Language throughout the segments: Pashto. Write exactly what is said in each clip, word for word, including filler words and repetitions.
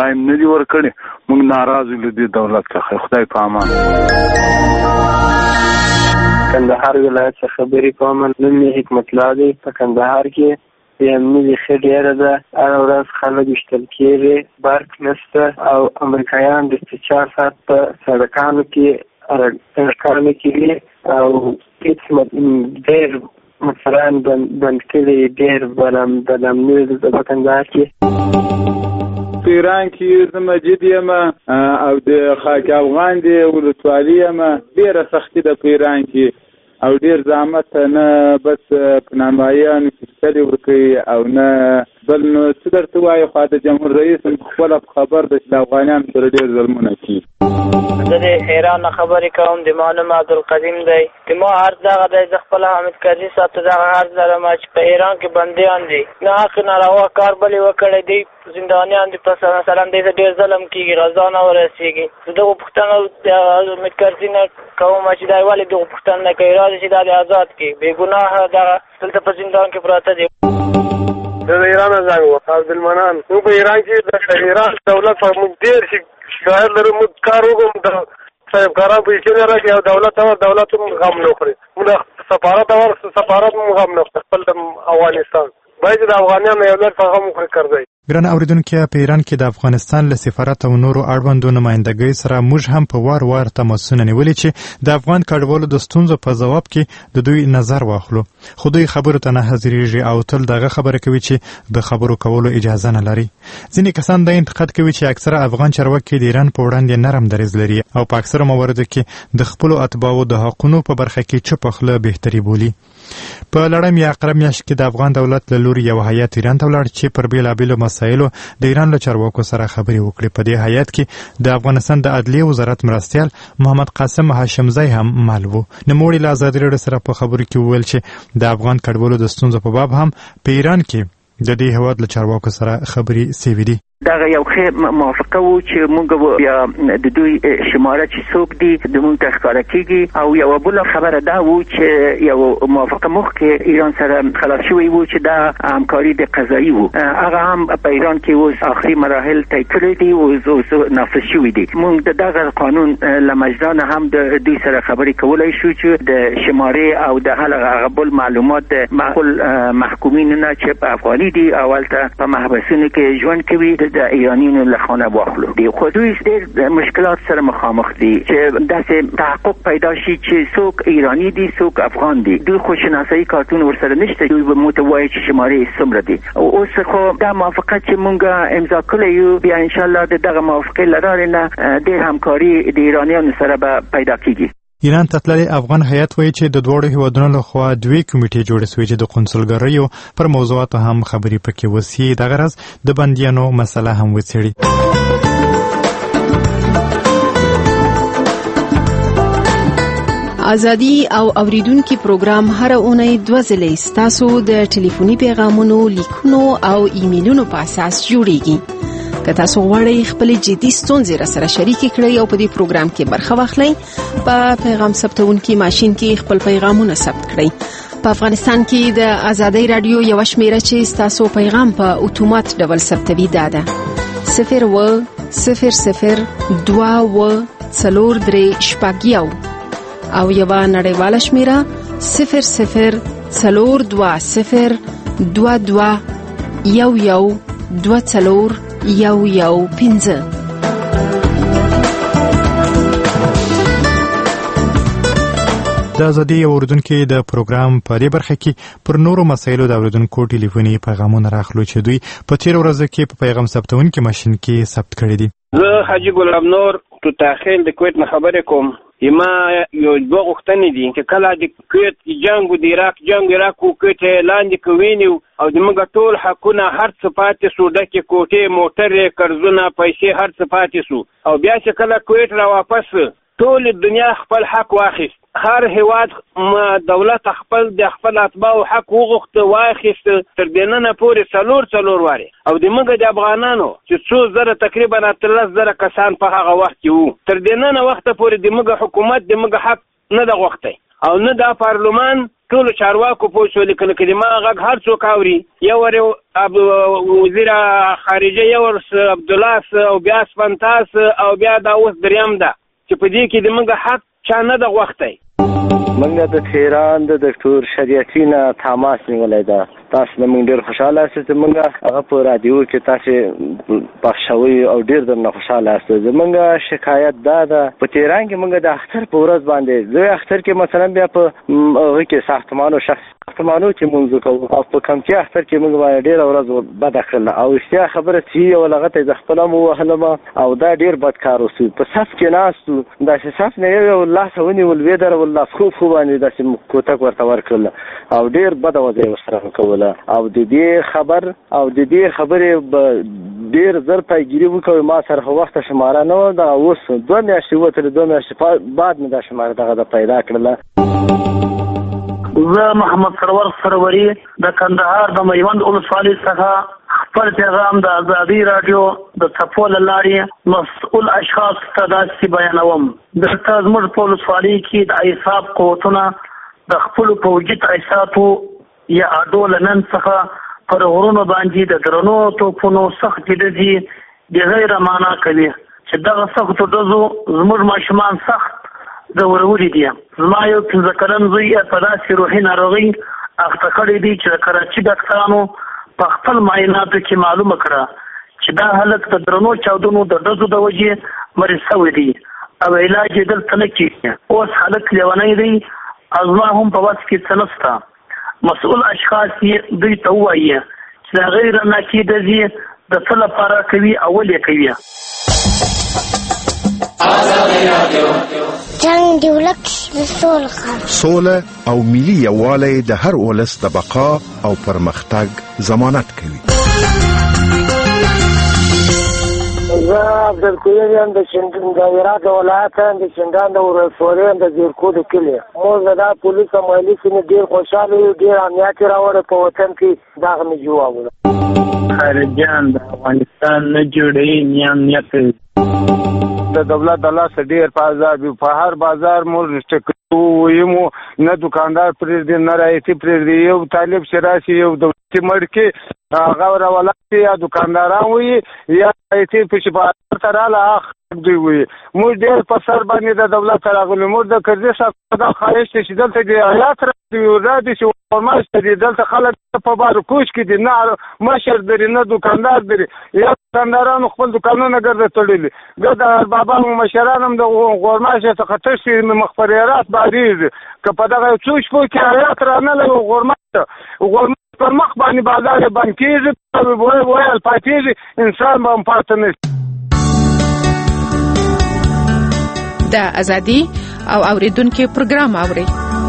ټایم نه دی ورکړی. موږ ناراض له دې دولت څخه. خدای په امان. کندهار ولایت څخه خبرې کوم. نوم یې حکمت الله دی. په کندهار کې د امنیت ښه ډېره ده. هره ورځ خلک ویشتل کېږي، برق نشته او امریکایان د چار ساعت په سړکانو کې سړکانو کې او هېڅ ډېر مثلا بند کړي، ډېر بلم بلمنی د په کندهار کې. په ایران کې زه مجید یم او د خاک افغان د ولسوالي یم. ډېره سختي ده په ایران کې او ډېر زحمت نه بس په نانوایانو کې ستړي ورکوي او نه بل. نو څه درته وایي، خو د جمهور رئیس خپله خبر ده چې د افغانیانو سره ډېر ظلمونه کېږي. زه د ایران نه خبرې کوم. د ما نوم عبدالقدیم دی. د ما عرض دغه دی، زه خپله حامد کرزي صاحب ته دغه عرض لرم چې په ایران کې بندیان دي، ناحق ناروا کار بلې وکړی دی، زندانیان دي، پس مثلا دی ته ډېر ظلم کېږي، غذا نه ورسېږي. زه دغو پوښتنه د حامد کرزي نه کوم چې دی ولې دغو پوښتنه نه کوي، راځي چې دا د آزاد کړي. بې ګناهه دغه دلته په زندان کې پراته دي. زه د ایران نه زنګ وم. عبدالمنان. موږ په ایران کې د ایران دولت په موږ ډېر شکایت لرو. موږ کار وکړو، د صاحبکاران پیسې نه راکړي او دولت او دولت هم غم نه خوري. موږ سفارت او سفارت هم غم نه خوري. خپل د افغانستان باید د افغانانو یو لړ څنګه هم خوري کړی. ګران اوریدونکو، په ایران کې د افغانستان له سفارت او نورو اړوندو نمائندګۍ سره موږ هم په وار وار تماسونه نیولي چې د افغان کډوالو د ستونزو په ځواب کې د دوی نظر واخلو، خو دوی خبرو ته نه حاضرېږي او تل دغه خبره کوي چې د خبرو کولو اجازه نه لري. ځینې کسان دا انتقاد کوي چې اکثره افغان چارواکي د ایران په وړاندې نرم دریځ لري او په اکثره مواردو کې د خپلو اتباعو د حقونو په برخه کې چپ خوله بهتري بولي. په لړم یا اقرب میاشت کې د افغان دولت له لوري یو هیات ایران ته ولاړ چې پر بېلابېلو مسایلو د ایران له چارواکو سره خبرې وکړي. په دې هیات کې د افغانستان د عدلیې وزارت مرستیال محمد قاسم هاشمزی هم مل و. نوموړي له ازادي راډیو سره په خبرو کې وویل چې د افغان کډوالو د ستونزو په باب هم په ایران کې د دې هیواد له چارواکو سره خبرې سوي دي. دغه یو ښه موافقه وو چې موږ بیا د دوی شماره چې څوک دي د موږ ته ښکاره کېږي او یوه بله خبره دا وو چې یو موافقه مخکې ایران سره خلاص شوی وو چې دا همکاري د قضایي وو، هغه هم په ایران کې اوس آخري مراحل طی کړي دي او اوس نافذ شوي دي. موږ د دغه قانون له مجرانه هم د دوی سره خبرې کولی شو چې د شمارې او د هغه بل معلومات د معقول محکومینو نه چې په افغاني دي او هلته په محبسونو کې ژوند کوي د ایرانیانو له خانه واخلو دي. خو دوی ډېر مشکلات سره مخامخ دي چې داسې تحقق پیدا شي چې څوک ایرانی دي څوک افغان دي. دوی خو شناسایي کارتون ورسره نشته، دوی به موږ ته وایي چې شمارې څومره دي. اوس خو دا موافقه چې موږ امضا کړی یو، بیا انشاءالله د دغه موافقې له لارې نه ډېر همکاري د ایرانیانو سره به پیدا کېږي. ایران ته تللی افغان هیات وایي چې د دواړو هیوادونو لخوا دوې کمیټې جوړې سوې چې د قونسلګریو پر موضوعاتو هم خبرې پکې وسي. دغه راز د بندیانو مسله هم وڅېړي. ازادي او اوریدونکو پروګرام هر اونۍ دوه ځلې ستاسو د ټلیفوني پیغامونو، لیکونو او ایمیلونو په اساس جوړیږي. که تاسو غواړئ خپل جدي ستونزې را سره شریکې کړئ او په دې پروګرام کې برخه واخلئ، په پیغام ثبتونکي ماشین کې خپل پیغامونه ثبت کړئ. په افغانستان کې د ازادي رادیو یو شمیره چې تاسو پیغام په اتومات ډول ثبتوي دا ده صفر و صفر صفر دوا و څلور درې شپږ یو او یو نړیواله شمیره صفر صفر څلور دوه صفر دوه دوه یو یو دوه څلور یو یو پنځه. د ازادي اوریدونکو د پروګرام په دې برخه کې پر نورو مسایلو د اوریدونکو ټلیفوني پیغامونه راخلو چې دوی په تیر ورځو کې په پیغام ثبتونکي ماشین کې ثبت کړي دي. زه حاجی ګلاب نور تو تاخیل د کویت نه خبرې کوم. یما یو دوه غوښتنې دي چې کله د کویت جنگ د عراق جنگ عراق کو کویت لاندې کوینو او د موږ ټول حقونه هر څه پاتې سو، دکې کوټې موټرې قرضونه پیسې هر څه پاتې سو او بیا چې کله کویت را واپس ټول دنیا خپل حق واخیست. هر هیواد دولت خپل د خپل اتباعو حق وغوښته واخیست تر دې نه پورې څلور څلور وارې او د موږ د افغانانو چې څو زره تقریبا اتلس زره کسان په هغه وخت کې وو، تر دې نه وخته پورې د موږ حکومت د موږ حق نه ده غوښتی او نه دا پارلمان ټولو چارواکو پوه شولې که لکه د ما غږ هر څوک اوري یو ور وزیر خارجه یو ور عبدالله او بیا سپنتاس او بیا دا اوس دریم ده چې په دې کې د موږ حق چا نه ده غوښتی. موږ د تهران د ډاکټر شریعتي نه تماس نیولی ده. تاسو د موږ ډېر خوشحاله یاست چې موږ هغه په رادیو کې تاسې پخ شوی او ډېر درنه خوشحاله یاست. زموږ شکایت دا ده په تهران کې موږ د اختر په ورځ باندې زه اختر کې مثلا بیا په هغه کې ساختمانو شخصي ساختمانو کې مونځ کوو او په کمتي اختر کې موږ باندې ډېره ورځ بده کړله او اشتیا خبره چې یو لغه ته زه خپله مو ووهلم او دا ډېر بد کار وسو. په صف کې ناست وو داسې صف نه یو یو لاسه ونیول ویې درول لاس خوب خو باندې داسې کوتک ورته ورکړله او ډېر بده وضع یې ورسره کوله او د دې خبر او د دې خبرې به ډېر زر پیګیري وکوي. ما سره خو وخته شماره نه وه دغه اوس دوه میاشتې وتلې دوه میاشتې بعد مې دا شماره دغه د پیدا کړله. زه محمد سرور سروري د کندهار د میوند ولسوالۍ څخه خپل پیغام د ازادي رادیو د څپو له لارې مسؤل اشخاص ته داسې بیانوم. دلته زموږ په ولسوالۍ کې د ایساف قوتونه د خپلو پوځي تاسیساتو یا اډو له نن څخه پر غرونو باندې د درنو توپونو سختې ډزې د غیر معنا کوي چې دغه سختو ډزو زموږ ماشومان سخت ځورولي دي. زما یو پنځه کلن زوی په داسې روحي ناروغۍ اخته کړی دی چې د کراچي ډاکټرانو په خپل معایناتو کې معلومه کړه چې دا هلک د درنو چاودنو د ډزو د وجې مریض شوی دی او علاج یې دلته نه کېږي. اوس هلک لیونی دی او زما هم په وس کې څه نشته. مسؤل اشخاص یې دوی ته ووایي چې د غیر ناکي ډزې د څه لپاره کوي او ولې کوي. جنگ دی ولک د سول خان سوله او ملي یووالی د هر ولس د بقا او پرمختګ ضمانت کوي. زه عبدالکریم یم د شندان د هرات ولایت یم د شندان د ولسوالۍ یم د زیرکو د کلي. موږ دا پولیس او مالي سیمې ډېر خوشحاله یو ډېر امنیت یې راوړی په وطن کې دغه مې جوابونه. خارجیان د افغانستان نه جوړوي نه امنیت کوي. د دولت د لاسه ډېر په عذاب یو په هر بازار موږ ټکو ویمو نه دکاندار پرېږدي نه رایتي پرېږدي. یو طالب چې راشي یو دولتي مړ کې هغه راولات یا دکانداران وي یا رایتي پسې بازار ته راله هغه دوی وي. موږ ډېر په سر باندې د دولت ته راغلي. موږ د کرزي صاحب دا خواهش دی چې دلته د حیات رادي چې ورماش دي دلته خلک په بارکوش کې دي نه مشر دري نه دکاندار دري یا دکاندارانو خپل دکانونه ګرځي تړلي. دا د بابا مشران هم د غورماش څخه تشي مخبريات باندې که په دغه څو شپو کې حیات را نه لګو غورماش غورماش پر مخ باندې بازار باندې کېږي وای وای الفاتیږي انسان به پاتې نه. د ازادي او اوریدونکو پروګرام اوري.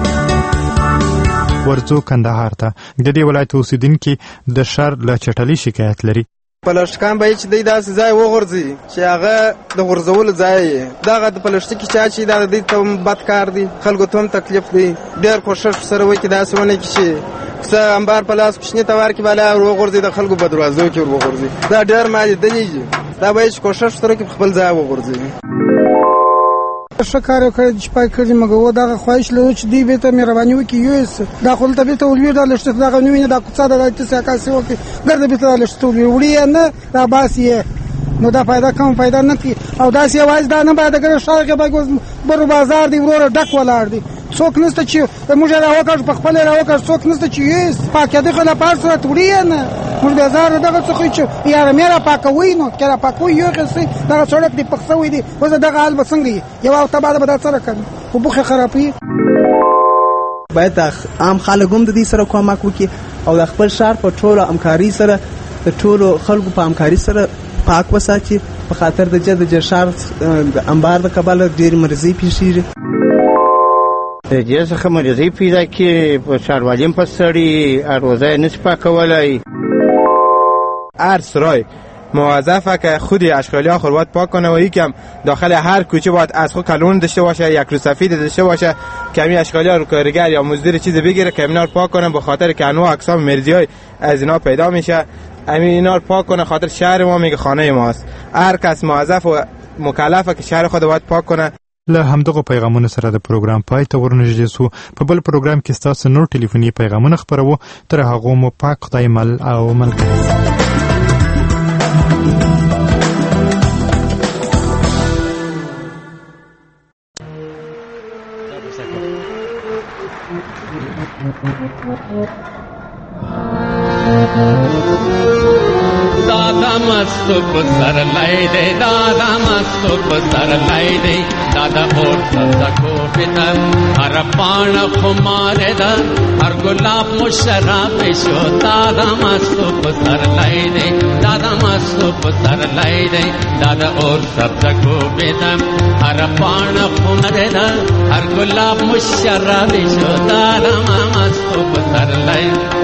ورځو کندهار ته د دې ولایت اوسیدونکو د شر له چټلي شکایت لري. پلشکان به چې د داسې ځای وغورځي چې هغه د غورځول ځای دغه د پلشتکی چا چې دا د ته بد کار دی خلکو ته هم تکلیف دی. ډېر کوشش سره وکړي داسې ونه کړي چې څه انبار په لاس کوچني توار کې بالا وغورځي د خلکو په دروازو کې وغورځي. دا ډېر مالي دنیږي. دا به کوشش سره کې خپل ځای وغورځي. شکر وکړي چې پای کړی مګو دا خواهش لرو چې دی به ته مهرباني وکړي یو اس دا خپل ته به ته ولې دا لشت دا غنوینه دا کوڅه دا چې کاسي وکړي ګرځي به ته لشت وړي نه دا باسي نو دا پیدا کوم پیدا نه کی او دا سی आवाज دا نه باید ګر شاګه به برو بازار دی ورور ډک ولاړ دی څوک نشته چې موږ راوکړ په خپل راوکړ څوک نشته چې یې پاکه دی خلا پار سره وړي نه موږ بازار دغه څه چې یاره مېرا پاکوي نو کړه پاکوي یو څه دا سړک دی پخسوي دی وزه دغه حال بسنګي یو او تباده به دا سره کړي په بوخه خرابي. باید عام خلک هم د دې سره کومک وکړي او د خپل شهر په ټولو همکاري سره د ټولو خلکو په همکاري سره پاک وساتي په خاطر د جد د شهر د انبار د کباله ډېر مرزي پیښیږي. د دې څخه مرزي پیدا کې په شهروالیم په سړی اروزه نس پاکولای. هر سرای موظفه که خود اشغالی ها خود باید پاک کنه و یکم داخل هر کوچه باید از خود کلون داشته باشه یک رو سفید داشته باشه که همین اشغالی ها رو کارگر یا مزدور چیز بگیره که اینا رو پاک کنه به خاطر که انواع اقسام مرزی های از اینا پیدا میشه. همین اینا رو پاک کنه خاطر شهر ما میگه خانه ماست. هر کس موظف و مکلفه که شهر خود باید پاک کنه. له همدغه پیغامونو سره د پروګرام پای ته ورنږدې سو. په بل پروګرام کې ستاسو نور ټلیفوني پیغامونه خپروو. تر هغو مو پاک خدای مل او ملګری. दादा मस्त सर लाई दे दादा मस्त सर लाई दे दादा ओठ सको पिता हर पाण खुमारे दा हर गुलाब मुशराब शो दादा मस्त सर लाई दे दादा मस्त सर लाई दे दादा और सब सको पिता हर पाण खुमारे दा हर गुलाब मुशराब शो दादा मस्त सर लाई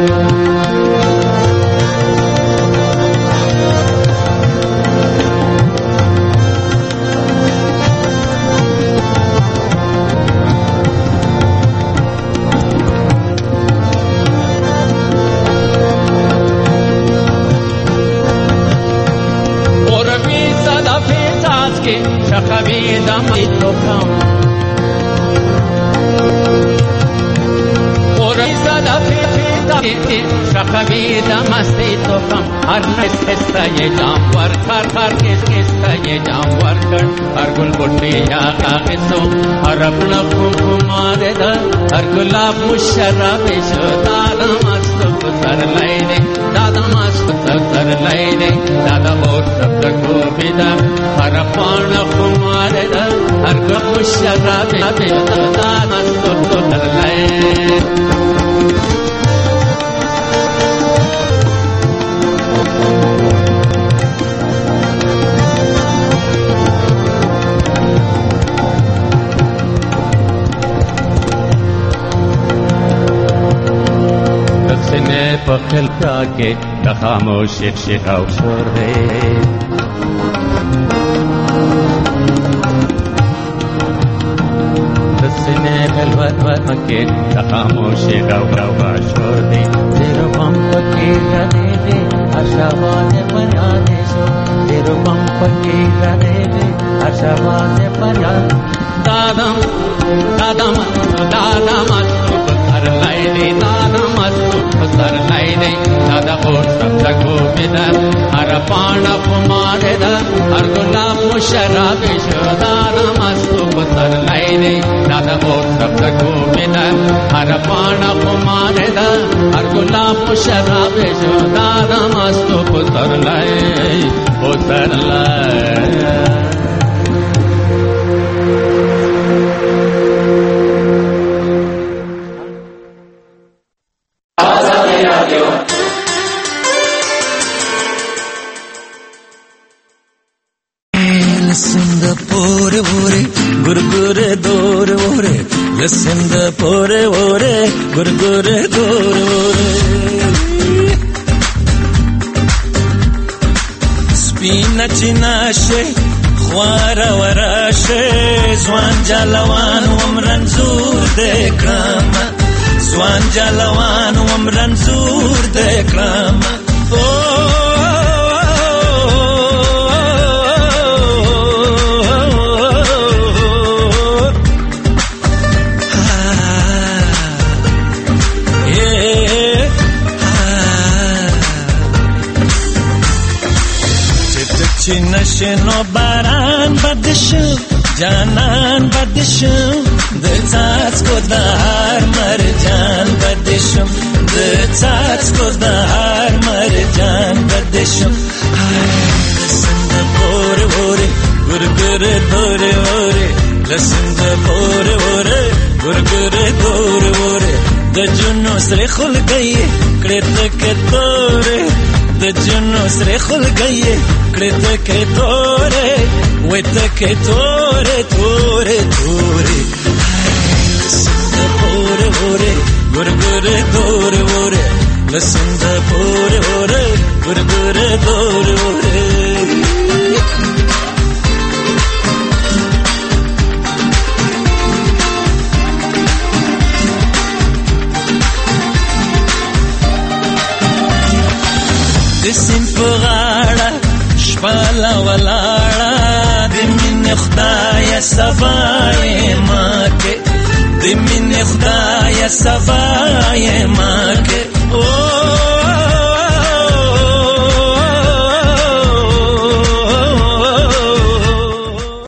शखबीदा मस्ती तो कम हर किस किस्ता ये जानवर हर हर किस किस्ता ये जानवर कर हर गुल बुट्टी या कागजों हर अपना कुमारे दा हर गुलाब मुशर्रफ शो दादा मस्त सर लाई दे दादा मस्त सर लाई दे दादा और सब को बिदा हर पाण कुमारे दा हर गुलाब मुशर्रफ शो दादा मस्त सर लाई पखल के खामोश शिकाव शोर है दसने गलवत वत के खामोश शिकाव का शोर है तेरो पंप के रदे दे आशावाद बना दे सो तेरो पंप के रदे दे आशावाद बना दादा दादा दादा मस्त सर लाई दे दादा मस्त सर लाई दे दादा और सब सको बिदा हर पाण कुमारे दा हर गुलाब मुशर्रफ शो दादा मस्त सर लाई दे दादा और सब सको बिदा हर पाण कुमारे दा हर गुलाब मुशर्रफ शो दादा मस्त सर लाई ओ सर लाई pore pore gurgure dor ore listen the pore ore gurgure dor ore spina chinashe khwara warashe zwan jalawan umranzur dekram zwan jalawan umranzur dekram oh نشنو باران بدشو جانان بدشو د څاڅکو د هر مرجان بدشو د څاڅکو د هر مرجان بدشو لسند پوره پوره ګرګره دوره وره لسند پوره پوره ګرګره دوره وره د جنو سره خلګي کړه تک توره د جنو سره خلګي کړه تک توره وې تک توره توره توره لسند پوره پوره ګرګره دوره وره لسند پوره پوره ګرګره دوره وره د سین په غاړه شپاله ولاړه د مين من خدای سبای مکه د من خدای سبای مکه او